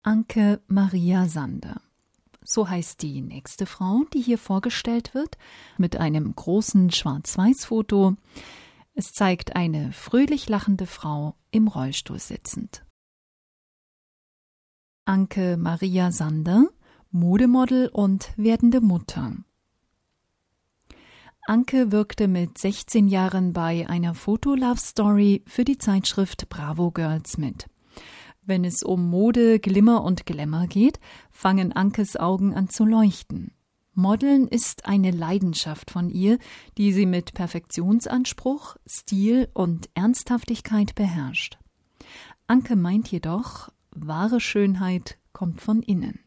Anke Maria Sander. So heißt die nächste Frau, die hier vorgestellt wird, mit einem großen Schwarz-Weiß-Foto. Es zeigt eine fröhlich lachende Frau im Rollstuhl sitzend. Anke Maria Sander, Modemodel und werdende Mutter. Anke wirkte mit 16 Jahren bei einer Foto-Love-Story für die Zeitschrift Bravo Girls mit. Wenn es um Mode, Glimmer und Glamour geht, fangen Ankes Augen an zu leuchten. Modeln ist eine Leidenschaft von ihr, die sie mit Perfektionsanspruch, Stil und Ernsthaftigkeit beherrscht. Anke meint jedoch, wahre Schönheit kommt von innen.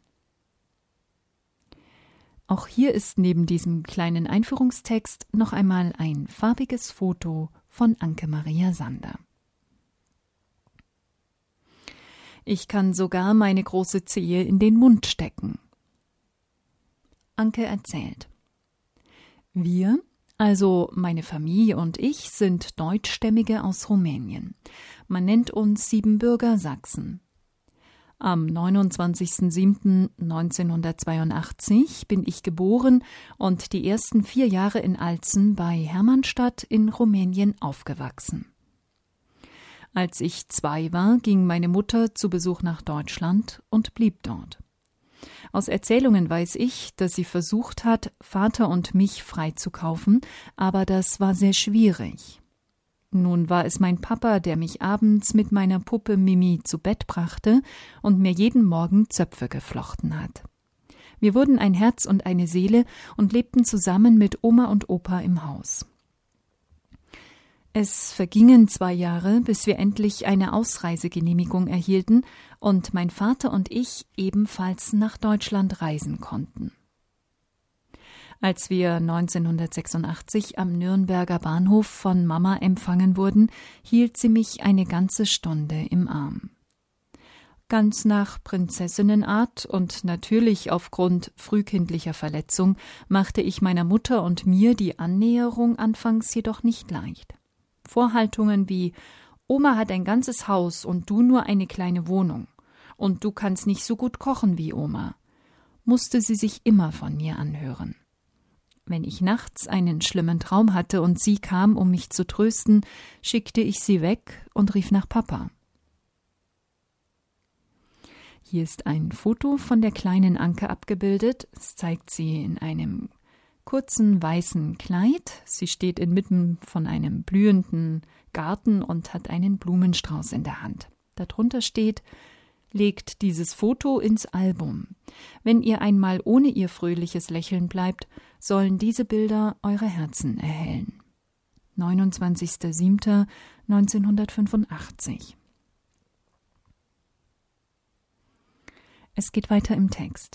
Auch hier ist neben diesem kleinen Einführungstext noch einmal ein farbiges Foto von Anke Maria Sander. Ich kann sogar meine große Zehe in den Mund stecken. Anke erzählt: Wir, also meine Familie und ich, sind Deutschstämmige aus Rumänien. Man nennt uns Siebenbürger Sachsen. Am 29.07.1982 bin ich geboren und die ersten 4 Jahre in Alzen bei Hermannstadt in Rumänien aufgewachsen. Als ich 2 war, ging meine Mutter zu Besuch nach Deutschland und blieb dort. Aus Erzählungen weiß ich, dass sie versucht hat, Vater und mich freizukaufen, aber das war sehr schwierig. Nun war es mein Papa, der mich abends mit meiner Puppe Mimi zu Bett brachte und mir jeden Morgen Zöpfe geflochten hat. Wir wurden ein Herz und eine Seele und lebten zusammen mit Oma und Opa im Haus. Es vergingen 2 Jahre, bis wir endlich eine Ausreisegenehmigung erhielten und mein Vater und ich ebenfalls nach Deutschland reisen konnten. Als wir 1986 am Nürnberger Bahnhof von Mama empfangen wurden, hielt sie mich eine ganze Stunde im Arm. Ganz nach Prinzessinnenart und natürlich aufgrund frühkindlicher Verletzung machte ich meiner Mutter und mir die Annäherung anfangs jedoch nicht leicht. Vorhaltungen wie: Oma hat ein ganzes Haus und du nur eine kleine Wohnung und du kannst nicht so gut kochen wie Oma, musste sie sich immer von mir anhören. Wenn ich nachts einen schlimmen Traum hatte und sie kam, um mich zu trösten, schickte ich sie weg und rief nach Papa. Hier ist ein Foto von der kleinen Anke abgebildet. Es zeigt sie in einem kurzen weißen Kleid. Sie steht inmitten von einem blühenden Garten und hat einen Blumenstrauß in der Hand. Darunter steht: Legt dieses Foto ins Album. Wenn ihr einmal ohne ihr fröhliches Lächeln bleibt, sollen diese Bilder eure Herzen erhellen. 29.07.1985. Es geht weiter im Text.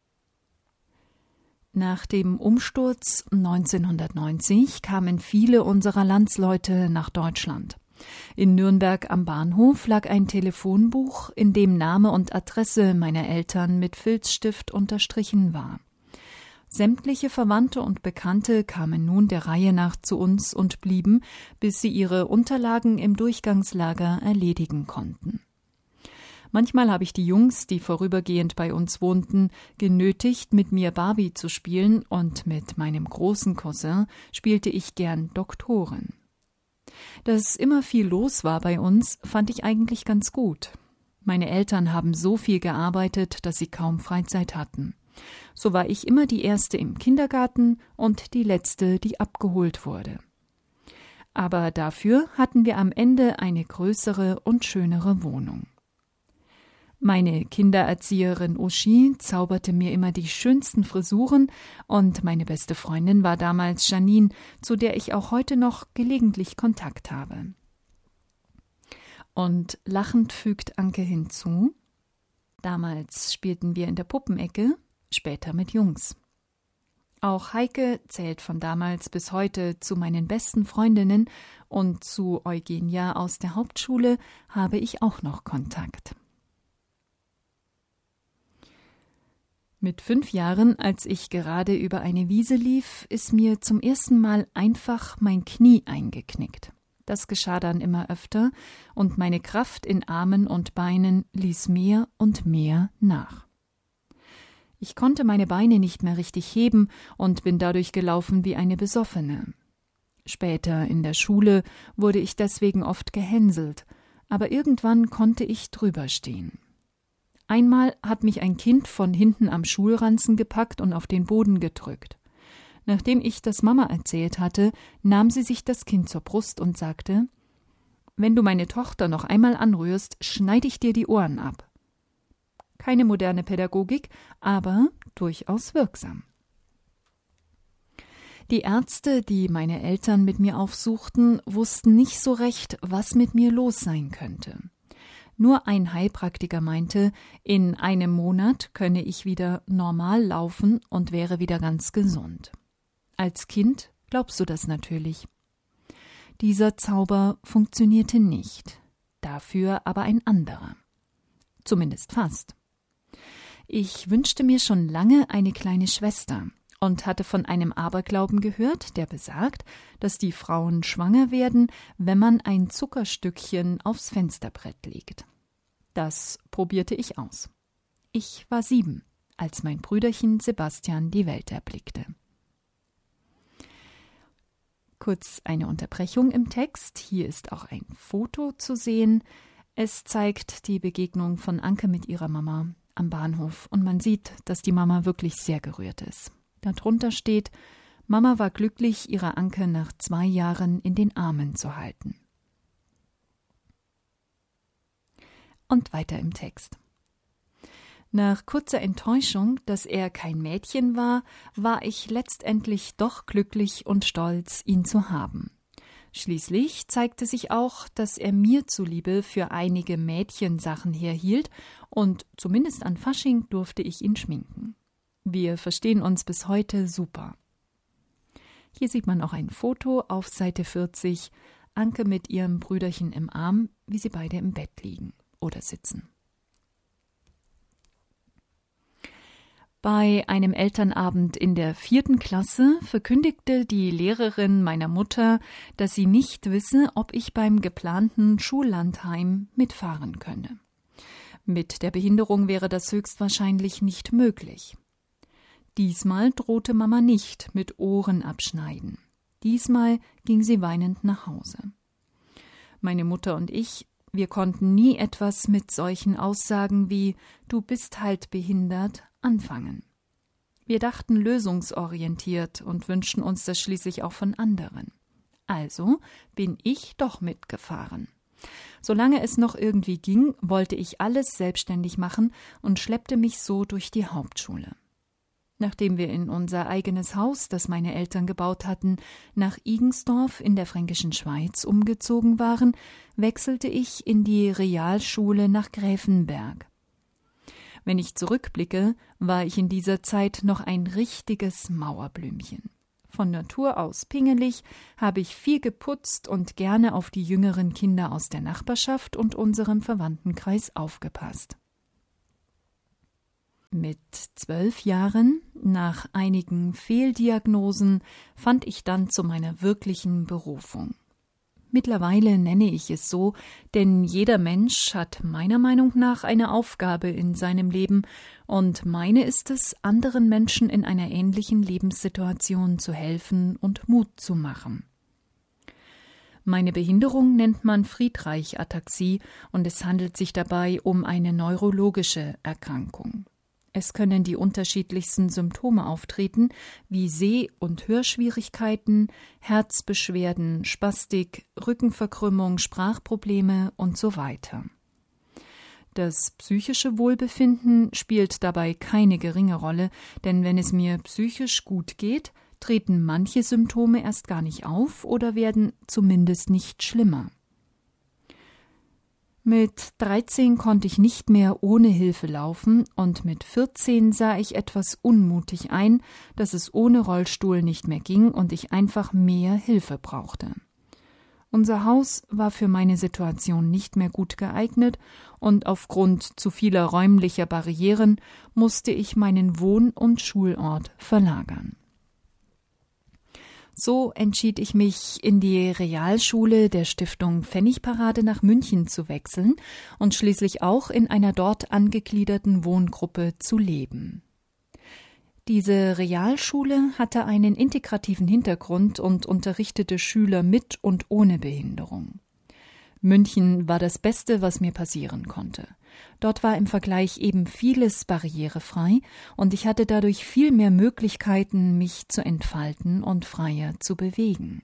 Nach dem Umsturz 1990 kamen viele unserer Landsleute nach Deutschland. In Nürnberg am Bahnhof lag ein Telefonbuch, in dem Name und Adresse meiner Eltern mit Filzstift unterstrichen war. Sämtliche Verwandte und Bekannte kamen nun der Reihe nach zu uns und blieben, bis sie ihre Unterlagen im Durchgangslager erledigen konnten. Manchmal habe ich die Jungs, die vorübergehend bei uns wohnten, genötigt, mit mir Barbie zu spielen, und mit meinem großen Cousin spielte ich gern Doktorin. Dass immer viel los war bei uns, fand ich eigentlich ganz gut. Meine Eltern haben so viel gearbeitet, dass sie kaum Freizeit hatten. So war ich immer die Erste im Kindergarten und die Letzte, die abgeholt wurde. Aber dafür hatten wir am Ende eine größere und schönere Wohnung. Meine Kindererzieherin Uschi zauberte mir immer die schönsten Frisuren und meine beste Freundin war damals Janine, zu der ich auch heute noch gelegentlich Kontakt habe. Und lachend fügt Anke hinzu: Damals spielten wir in der Puppenecke, später mit Jungs. Auch Heike zählt von damals bis heute zu meinen besten Freundinnen und zu Eugenia aus der Hauptschule habe ich auch noch Kontakt. Mit 5 Jahren, als ich gerade über eine Wiese lief, ist mir zum ersten Mal einfach mein Knie eingeknickt. Das geschah dann immer öfter, und meine Kraft in Armen und Beinen ließ mehr und mehr nach. Ich konnte meine Beine nicht mehr richtig heben und bin dadurch gelaufen wie eine Besoffene. Später in der Schule wurde ich deswegen oft gehänselt, aber irgendwann konnte ich drüber stehen. Einmal hat mich ein Kind von hinten am Schulranzen gepackt und auf den Boden gedrückt. Nachdem ich das Mama erzählt hatte, nahm sie sich das Kind zur Brust und sagte: »Wenn du meine Tochter noch einmal anrührst, schneide ich dir die Ohren ab.« Keine moderne Pädagogik, aber durchaus wirksam. Die Ärzte, die meine Eltern mit mir aufsuchten, wussten nicht so recht, was mit mir los sein könnte. Nur ein Heilpraktiker meinte, in einem Monat könne ich wieder normal laufen und wäre wieder ganz gesund. Als Kind glaubst du das natürlich. Dieser Zauber funktionierte nicht, dafür aber ein anderer. Zumindest fast. Ich wünschte mir schon lange eine kleine Schwester und hatte von einem Aberglauben gehört, der besagt, dass die Frauen schwanger werden, wenn man ein Zuckerstückchen aufs Fensterbrett legt. Das probierte ich aus. Ich war 7, als mein Brüderchen Sebastian die Welt erblickte. Kurz eine Unterbrechung im Text. Hier ist auch ein Foto zu sehen. Es zeigt die Begegnung von Anke mit ihrer Mama am Bahnhof und man sieht, dass die Mama wirklich sehr gerührt ist. Darunter steht: Mama war glücklich, ihre Anke nach 2 Jahren in den Armen zu halten. Und weiter im Text. Nach kurzer Enttäuschung, dass er kein Mädchen war, war ich letztendlich doch glücklich und stolz, ihn zu haben. Schließlich zeigte sich auch, dass er mir zuliebe für einige Mädchensachen herhielt und zumindest an Fasching durfte ich ihn schminken. Wir verstehen uns bis heute super. Hier sieht man auch ein Foto auf Seite 40, Anke mit ihrem Brüderchen im Arm, wie sie beide im Bett liegen oder sitzen. Bei einem Elternabend in der 4. Klasse verkündigte die Lehrerin meiner Mutter, dass sie nicht wisse, ob ich beim geplanten Schullandheim mitfahren könne. Mit der Behinderung wäre das höchstwahrscheinlich nicht möglich. Diesmal drohte Mama nicht mit Ohren abschneiden. Diesmal ging sie weinend nach Hause. Meine Mutter und ich, wir konnten nie etwas mit solchen Aussagen wie »Du bist halt behindert« anfangen. Wir dachten lösungsorientiert und wünschten uns das schließlich auch von anderen. Also bin ich doch mitgefahren. Solange es noch irgendwie ging, wollte ich alles selbstständig machen und schleppte mich so durch die Hauptschule. Nachdem wir in unser eigenes Haus, das meine Eltern gebaut hatten, nach Igensdorf in der Fränkischen Schweiz umgezogen waren, wechselte ich in die Realschule nach Gräfenberg. Wenn ich zurückblicke, war ich in dieser Zeit noch ein richtiges Mauerblümchen. Von Natur aus pingelig, habe ich viel geputzt und gerne auf die jüngeren Kinder aus der Nachbarschaft und unserem Verwandtenkreis aufgepasst. Mit 12 Jahren, nach einigen Fehldiagnosen, fand ich dann zu meiner wirklichen Berufung. Mittlerweile nenne ich es so, denn jeder Mensch hat meiner Meinung nach eine Aufgabe in seinem Leben und meine ist es, anderen Menschen in einer ähnlichen Lebenssituation zu helfen und Mut zu machen. Meine Behinderung nennt man Friedreich-Ataxie und es handelt sich dabei um eine neurologische Erkrankung. Es können die unterschiedlichsten Symptome auftreten, wie Seh- und Hörschwierigkeiten, Herzbeschwerden, Spastik, Rückenverkrümmung, Sprachprobleme und so weiter. Das psychische Wohlbefinden spielt dabei keine geringe Rolle, denn wenn es mir psychisch gut geht, treten manche Symptome erst gar nicht auf oder werden zumindest nicht schlimmer. Mit 13 konnte ich nicht mehr ohne Hilfe laufen und mit 14 sah ich etwas unmutig ein, dass es ohne Rollstuhl nicht mehr ging und ich einfach mehr Hilfe brauchte. Unser Haus war für meine Situation nicht mehr gut geeignet und aufgrund zu vieler räumlicher Barrieren musste ich meinen Wohn- und Schulort verlagern. So entschied ich mich, in die Realschule der Stiftung Pfennigparade nach München zu wechseln und schließlich auch in einer dort angegliederten Wohngruppe zu leben. Diese Realschule hatte einen integrativen Hintergrund und unterrichtete Schüler mit und ohne Behinderung. München war das Beste, was mir passieren konnte. Dort war im Vergleich eben vieles barrierefrei und ich hatte dadurch viel mehr Möglichkeiten, mich zu entfalten und freier zu bewegen.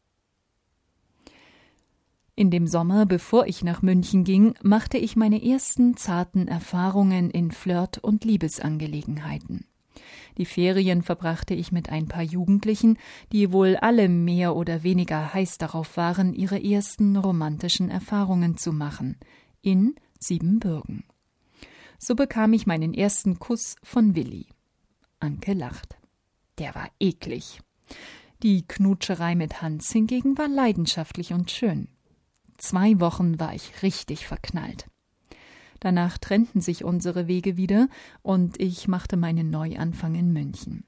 In dem Sommer, bevor ich nach München ging, machte ich meine ersten zarten Erfahrungen in Flirt- und Liebesangelegenheiten. Die Ferien verbrachte ich mit ein paar Jugendlichen, die wohl alle mehr oder weniger heiß darauf waren, ihre ersten romantischen Erfahrungen zu machen, in Siebenbürgen. So bekam ich meinen ersten Kuss von Willi. Anke lacht. Der war eklig. Die Knutscherei mit Hans hingegen war leidenschaftlich und schön. 2 Wochen war ich richtig verknallt. Danach trennten sich unsere Wege wieder und ich machte meinen Neuanfang in München.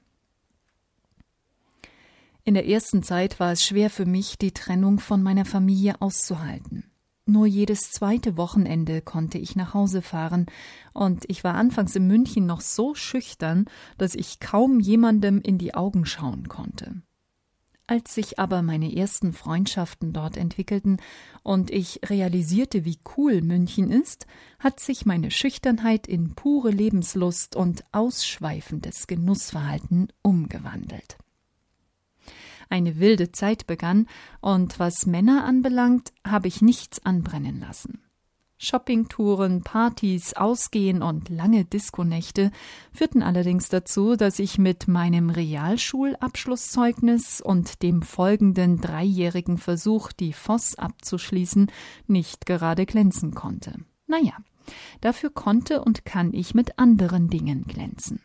In der ersten Zeit war es schwer für mich, die Trennung von meiner Familie auszuhalten. Nur jedes 2. Wochenende konnte ich nach Hause fahren und ich war anfangs in München noch so schüchtern, dass ich kaum jemandem in die Augen schauen konnte. Als sich aber meine ersten Freundschaften dort entwickelten und ich realisierte, wie cool München ist, hat sich meine Schüchternheit in pure Lebenslust und ausschweifendes Genussverhalten umgewandelt. Eine wilde Zeit begann und was Männer anbelangt, habe ich nichts anbrennen lassen. Shoppingtouren, Partys, Ausgehen und lange Diskonächte führten allerdings dazu, dass ich mit meinem Realschulabschlusszeugnis und dem folgenden 3-jährigen Versuch, die Voss abzuschließen, nicht gerade glänzen konnte. Naja, dafür konnte und kann ich mit anderen Dingen glänzen.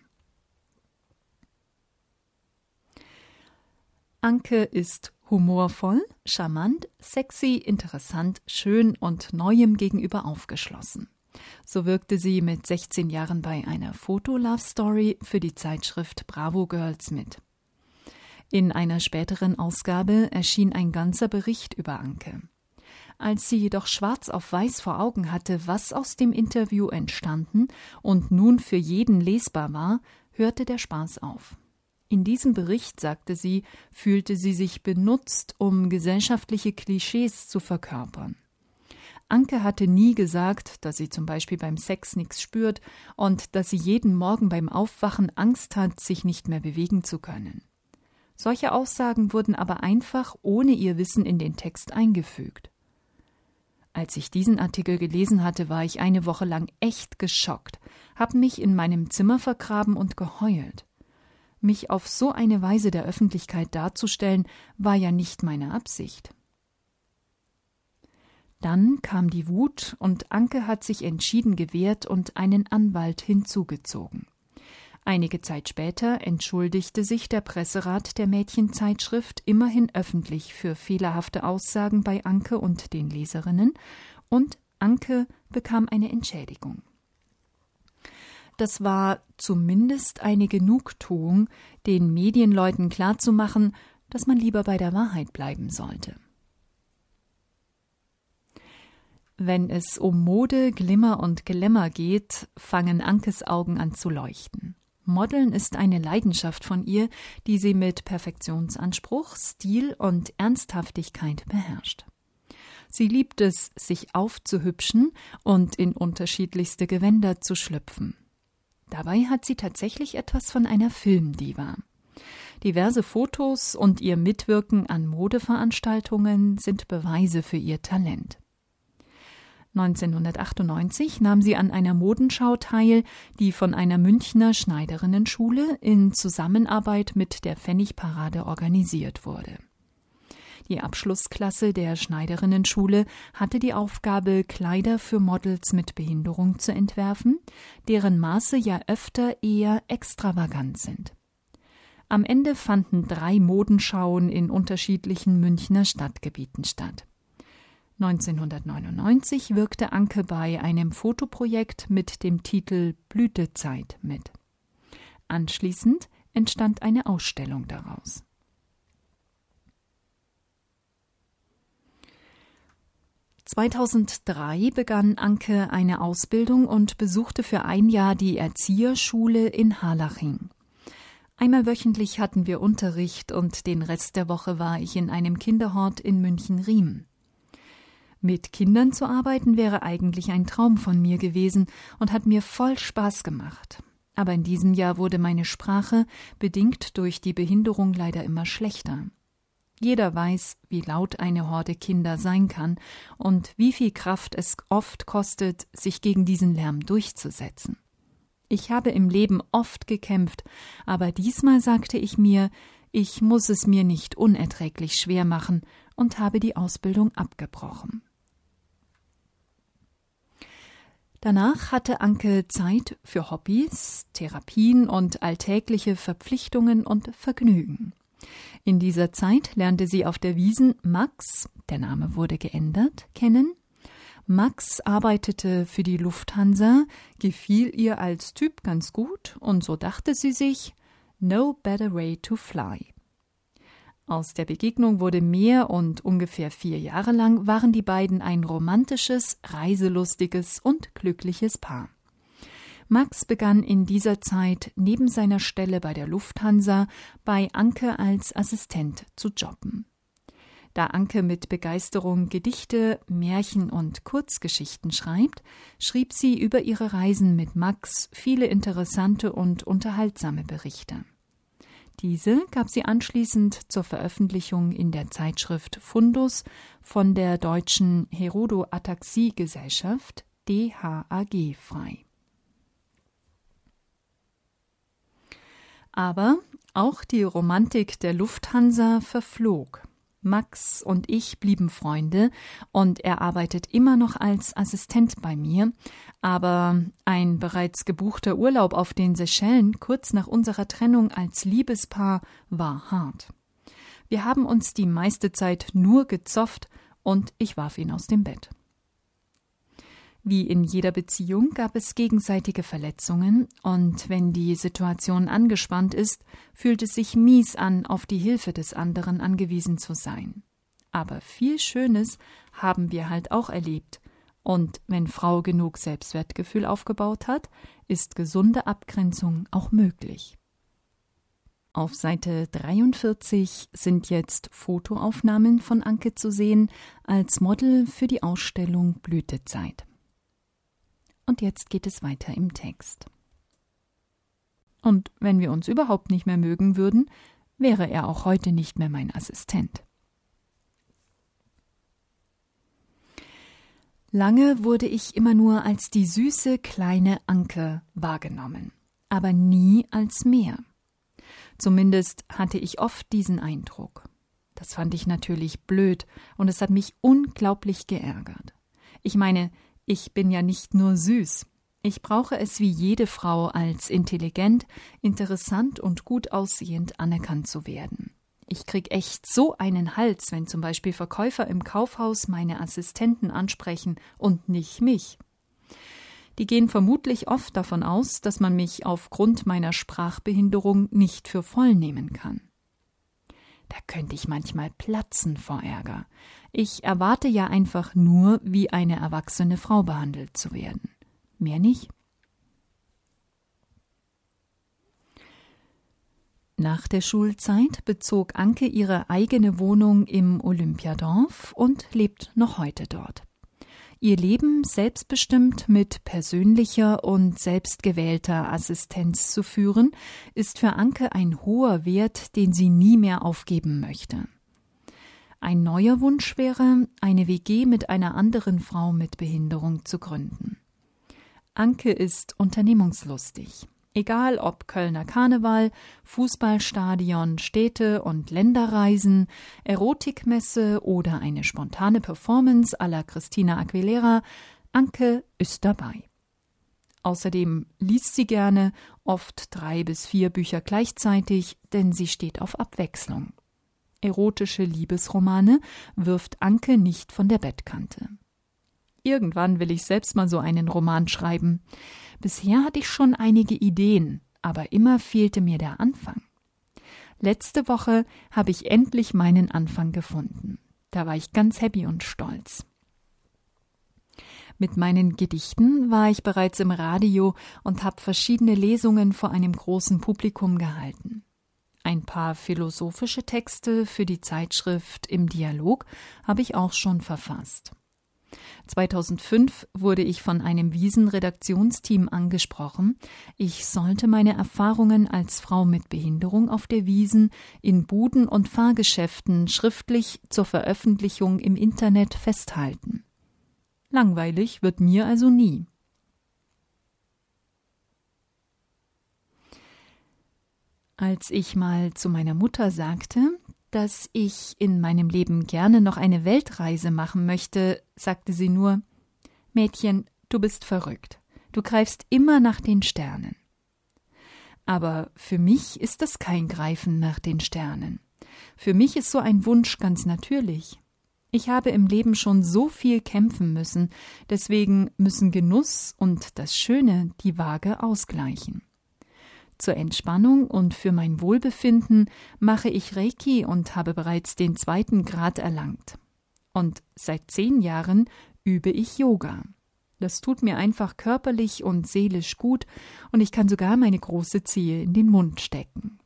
Anke ist humorvoll, charmant, sexy, interessant, schön und Neuem gegenüber aufgeschlossen. So wirkte sie mit 16 Jahren bei einer Foto-Love-Story für die Zeitschrift Bravo Girls mit. In einer späteren Ausgabe erschien ein ganzer Bericht über Anke. Als sie jedoch schwarz auf weiß vor Augen hatte, was aus dem Interview entstanden und nun für jeden lesbar war, hörte der Spaß auf. In diesem Bericht, sagte sie, fühlte sie sich benutzt, um gesellschaftliche Klischees zu verkörpern. Anke hatte nie gesagt, dass sie zum Beispiel beim Sex nichts spürt und dass sie jeden Morgen beim Aufwachen Angst hat, sich nicht mehr bewegen zu können. Solche Aussagen wurden aber einfach ohne ihr Wissen in den Text eingefügt. Als ich diesen Artikel gelesen hatte, war ich eine Woche lang echt geschockt, habe mich in meinem Zimmer vergraben und geheult. Mich auf so eine Weise der Öffentlichkeit darzustellen, war ja nicht meine Absicht. Dann kam die Wut und Anke hat sich entschieden gewehrt und einen Anwalt hinzugezogen. Einige Zeit später entschuldigte sich der Presserat der Mädchenzeitschrift immerhin öffentlich für fehlerhafte Aussagen bei Anke und den Leserinnen und Anke bekam eine Entschädigung. Das war zumindest eine Genugtuung, den Medienleuten klarzumachen, dass man lieber bei der Wahrheit bleiben sollte. Wenn es um Mode, Glimmer und Glamour geht, fangen Ankes Augen an zu leuchten. Modeln ist eine Leidenschaft von ihr, die sie mit Perfektionsanspruch, Stil und Ernsthaftigkeit beherrscht. Sie liebt es, sich aufzuhübschen und in unterschiedlichste Gewänder zu schlüpfen. Dabei hat sie tatsächlich etwas von einer Filmdiva. Diverse Fotos und ihr Mitwirken an Modeveranstaltungen sind Beweise für ihr Talent. 1998 nahm sie an einer Modenschau teil, die von einer Münchner Schneiderinnenschule in Zusammenarbeit mit der Pfennigparade organisiert wurde. Die Abschlussklasse der Schneiderinnenschule hatte die Aufgabe, Kleider für Models mit Behinderung zu entwerfen, deren Maße ja öfter eher extravagant sind. Am Ende fanden 3 Modenschauen in unterschiedlichen Münchner Stadtgebieten statt. 1999 wirkte Anke bei einem Fotoprojekt mit dem Titel Blütezeit mit. Anschließend entstand eine Ausstellung daraus. 2003 begann Anke eine Ausbildung und besuchte für ein Jahr die Erzieherschule in Harlaching. Einmal wöchentlich hatten wir Unterricht und den Rest der Woche war ich in einem Kinderhort in München-Riem. Mit Kindern zu arbeiten wäre eigentlich ein Traum von mir gewesen und hat mir voll Spaß gemacht. Aber in diesem Jahr wurde meine Sprache, bedingt durch die Behinderung, leider immer schlechter. Jeder weiß, wie laut eine Horde Kinder sein kann und wie viel Kraft es oft kostet, sich gegen diesen Lärm durchzusetzen. Ich habe im Leben oft gekämpft, aber diesmal sagte ich mir, ich muss es mir nicht unerträglich schwer machen und habe die Ausbildung abgebrochen. Danach hatte Anke Zeit für Hobbys, Therapien und alltägliche Verpflichtungen und Vergnügen. In dieser Zeit lernte sie auf der Wiesn Max, der Name wurde geändert, kennen. Max arbeitete für die Lufthansa, gefiel ihr als Typ ganz gut und so dachte sie sich, no better way to fly. Aus der Begegnung wurde mehr und ungefähr 4 Jahre lang waren die beiden ein romantisches, reiselustiges und glückliches Paar. Max begann in dieser Zeit neben seiner Stelle bei der Lufthansa bei Anke als Assistent zu jobben. Da Anke mit Begeisterung Gedichte, Märchen und Kurzgeschichten schreibt, schrieb sie über ihre Reisen mit Max viele interessante und unterhaltsame Berichte. Diese gab sie anschließend zur Veröffentlichung in der Zeitschrift Fundus von der Deutschen Herodo-Ataxie-Gesellschaft DHAG frei. Aber auch die Romantik der Lufthansa verflog. Max und ich blieben Freunde und er arbeitet immer noch als Assistent bei mir, aber ein bereits gebuchter Urlaub auf den Seychellen kurz nach unserer Trennung als Liebespaar war hart. Wir haben uns die meiste Zeit nur gezofft und ich warf ihn aus dem Bett. Wie in jeder Beziehung gab es gegenseitige Verletzungen und wenn die Situation angespannt ist, fühlt es sich mies an, auf die Hilfe des anderen angewiesen zu sein. Aber viel Schönes haben wir halt auch erlebt. Und wenn Frau genug Selbstwertgefühl aufgebaut hat, ist gesunde Abgrenzung auch möglich. Auf Seite 43 sind jetzt Fotoaufnahmen von Anke zu sehen als Model für die Ausstellung Blütezeit. Und jetzt geht es weiter im Text. Und wenn wir uns überhaupt nicht mehr mögen würden, wäre er auch heute nicht mehr mein Assistent. Lange wurde ich immer nur als die süße kleine Anke wahrgenommen, aber nie als mehr. Zumindest hatte ich oft diesen Eindruck. Das fand ich natürlich blöd und es hat mich unglaublich geärgert. Ich meine, ich bin ja nicht nur süß. Ich brauche es wie jede Frau als intelligent, interessant und gut aussehend anerkannt zu werden. Ich krieg echt so einen Hals, wenn zum Beispiel Verkäufer im Kaufhaus meine Assistenten ansprechen und nicht mich. Die gehen vermutlich oft davon aus, dass man mich aufgrund meiner Sprachbehinderung nicht für voll nehmen kann. Da könnte ich manchmal platzen vor Ärger. Ich erwarte ja einfach nur, wie eine erwachsene Frau behandelt zu werden. Mehr nicht? Nach der Schulzeit bezog Anke ihre eigene Wohnung im Olympiadorf und lebt noch heute dort. Ihr Leben selbstbestimmt mit persönlicher und selbstgewählter Assistenz zu führen, ist für Anke ein hoher Wert, den sie nie mehr aufgeben möchte. Ein neuer Wunsch wäre, eine WG mit einer anderen Frau mit Behinderung zu gründen. Anke ist unternehmungslustig. Egal ob Kölner Karneval, Fußballstadion, Städte- und Länderreisen, Erotikmesse oder eine spontane Performance à la Christina Aguilera, Anke ist dabei. Außerdem liest sie gerne, oft 3 bis 4 Bücher gleichzeitig, denn sie steht auf Abwechslung. Erotische Liebesromane wirft Anke nicht von der Bettkante. Irgendwann will ich selbst mal so einen Roman schreiben. Bisher hatte ich schon einige Ideen, aber immer fehlte mir der Anfang. Letzte Woche habe ich endlich meinen Anfang gefunden. Da war ich ganz happy und stolz. Mit meinen Gedichten war ich bereits im Radio und habe verschiedene Lesungen vor einem großen Publikum gehalten. Ein paar philosophische Texte für die Zeitschrift Im Dialog habe ich auch schon verfasst. 2005 wurde ich von einem Wiesn-Redaktionsteam angesprochen, ich sollte meine Erfahrungen als Frau mit Behinderung auf der Wiesn in Buden und Fahrgeschäften schriftlich zur Veröffentlichung im Internet festhalten. Langweilig wird mir also nie. Als ich mal zu meiner Mutter sagte, dass ich in meinem Leben gerne noch eine Weltreise machen möchte, sagte sie nur: Mädchen, du bist verrückt. Du greifst immer nach den Sternen. Aber für mich ist das kein Greifen nach den Sternen. Für mich ist so ein Wunsch ganz natürlich. Ich habe im Leben schon so viel kämpfen müssen, deswegen müssen Genuss und das Schöne die Waage ausgleichen. Zur Entspannung und für mein Wohlbefinden mache ich Reiki und habe bereits den 2. Grad erlangt. Und seit 10 Jahren übe ich Yoga. Das tut mir einfach körperlich und seelisch gut und ich kann sogar meine große Zehe in den Mund stecken.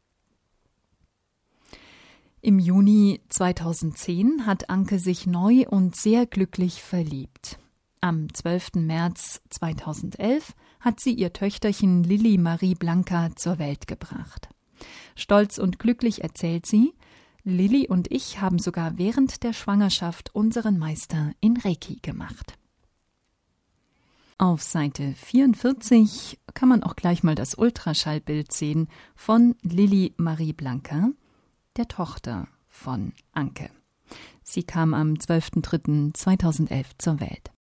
Im Juni 2010 hat Anke sich neu und sehr glücklich verliebt. Am 12. März 2011 hat sie ihr Töchterchen Lilli Marie Blanca zur Welt gebracht. Stolz und glücklich erzählt sie: Lilli und ich haben sogar während der Schwangerschaft unseren Meister in Reiki gemacht. Auf Seite 44 kann man auch gleich mal das Ultraschallbild sehen von Lilli Marie Blanca, der Tochter von Anke. Sie kam am 12.03.2011 zur Welt.